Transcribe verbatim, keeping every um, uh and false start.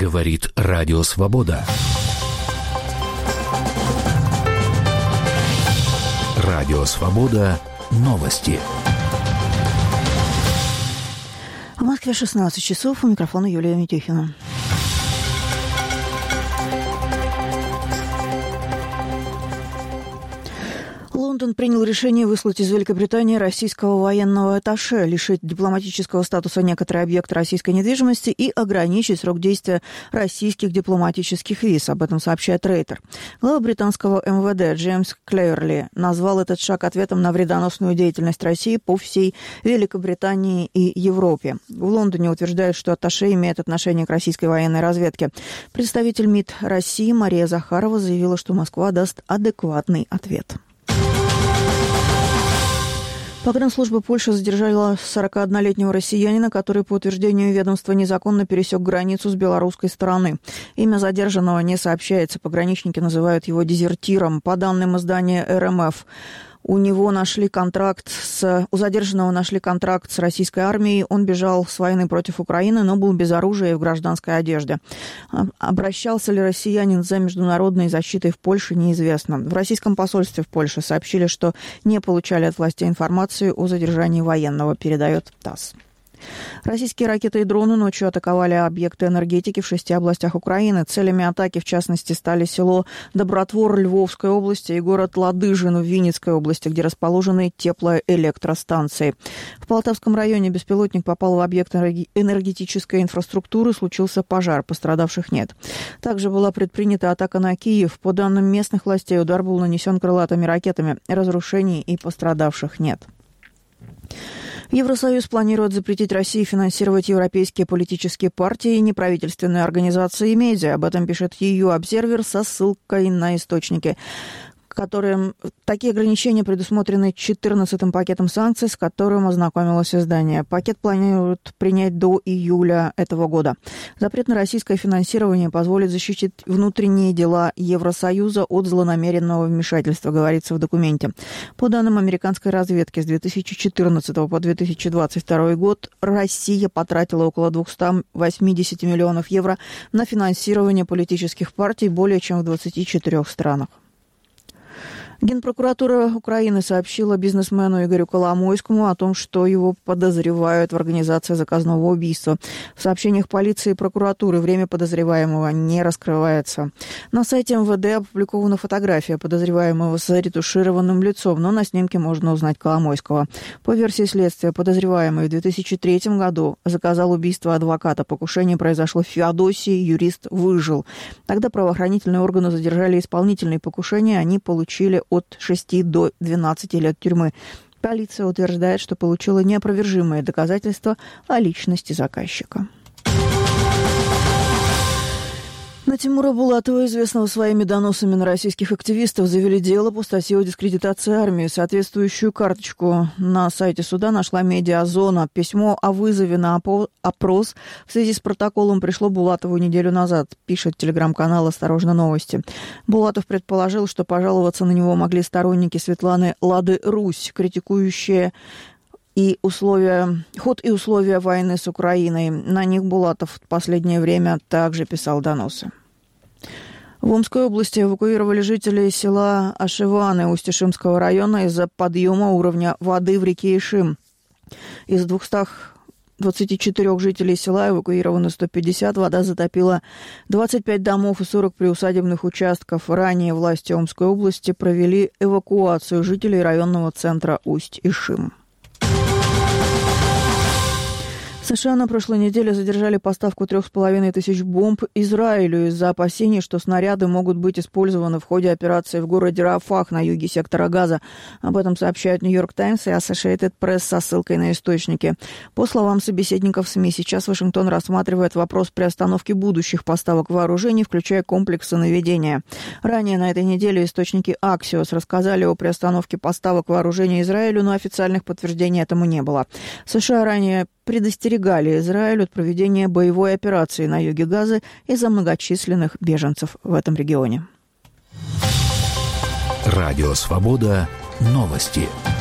Говорит Радио Свобода. Радио Свобода. Новости. В Москве шестнадцать часов. У микрофона Юлия Митюхина. Лондон принял решение выслать из Великобритании российского военного атташе, лишить дипломатического статуса некоторые объекты российской недвижимости и ограничить срок действия российских дипломатических виз. Об этом сообщает Рейтер. Глава британского эм вэ дэ Джеймс Клерли назвал этот шаг ответом на вредоносную деятельность России по всей Великобритании и Европе. В Лондоне утверждают, что атташе имеет отношение к российской военной разведке. Представитель МИД России Мария Захарова заявила, что Москва даст адекватный ответ. Погранслужба Польши задержала сорокаоднолетнего россиянина, который, по утверждению ведомства, незаконно пересек границу с белорусской стороны. Имя задержанного не сообщается. Пограничники называют его дезертиром. По данным издания эр эм эф, у него нашли контракт с... У задержанного нашли контракт с российской армией. Он бежал с войны против Украины, но был без оружия и в гражданской одежде. Обращался ли россиянин за международной защитой в Польше, неизвестно. В российском посольстве в Польше сообщили, что не получали от властей информацию о задержании военного, передает ТАСС. Российские ракеты и дроны ночью атаковали объекты энергетики в шести областях Украины. Целями атаки, в частности, стали село Добротвор Львовской области и город Ладыжин в Винницкой области, где расположены теплоэлектростанции. В Полтавском районе беспилотник попал в объект энергетической инфраструктуры, случился пожар, пострадавших нет. Также была предпринята атака на Киев. По данным местных властей, удар был нанесен крылатыми ракетами. Разрушений и пострадавших нет. Евросоюз планирует запретить России финансировать европейские политические партии и неправительственные организации и медиа. Об этом пишет и ю-Обзервер со ссылкой на источники, которым такие ограничения предусмотрены четырнадцатым пакетом санкций, с которым ознакомилось издание. Пакет планируют принять до июля этого года. Запрет на российское финансирование позволит защитить внутренние дела Евросоюза от злонамеренного вмешательства, говорится в документе. По данным американской разведки, с две тысячи четырнадцатого по две тысячи двадцать второй год Россия потратила около двести восемьдесят миллионов евро на финансирование политических партий более чем в двадцати четырёх странах. Генпрокуратура Украины сообщила бизнесмену Игорю Коломойскому о том, что его подозревают в организации заказного убийства. В сообщениях полиции и прокуратуры время подозреваемого не раскрывается. На сайте эм вэ дэ опубликована фотография подозреваемого с заретушированным лицом, но на снимке можно узнать Коломойского. По версии следствия, подозреваемый в две тысячи третьем году заказал убийство адвоката. Покушение произошло в Феодосии, юрист выжил. Тогда правоохранительные органы задержали исполнителей покушения, они получили от шести до двенадцати лет тюрьмы. Полиция утверждает, что получила неопровержимые доказательства о личности заказчика. На Тимура Булатова, известного своими доносами на российских активистов, завели дело по статье о дискредитации армии. Соответствующую карточку на сайте суда нашла «Медиазона». Письмо о вызове на опрос в связи с протоколом пришло Булатову неделю назад, пишет телеграм-канал «Осторожно, новости». Булатов предположил, что пожаловаться на него могли сторонники Светланы Лады Русь, критикующие и условия, ход и условия войны с Украиной. На них Булатов в последнее время также писал доносы. В Омской области эвакуировали жителей села Ашиваны Усть-Ишимского района из-за подъема уровня воды в реке Ишим. Из двухсот двадцати четырёх жителей села эвакуировано сто пятьдесят. Вода затопила двадцать пять домов и сорок приусадебных участков. Ранее власти Омской области провели эвакуацию жителей районного центра Усть-Ишим. США на прошлой неделе задержали поставку трех с половиной тысяч бомб Израилю из-за опасений, что снаряды могут быть использованы в ходе операции в городе Рафах на юге сектора Газа. Об этом сообщают Нью-Йорк Таймс и Associated Press со ссылкой на источники. По словам собеседников СМИ, сейчас Вашингтон рассматривает вопрос приостановки будущих поставок вооружений, включая комплексы наведения. Ранее на этой неделе источники Axios рассказали о приостановке поставок вооружений Израилю, но официальных подтверждений этому не было. США ранее предостерегали Израиль от проведения боевой операции на юге Газы из-за многочисленных беженцев в этом регионе. Радио Свобода. Новости.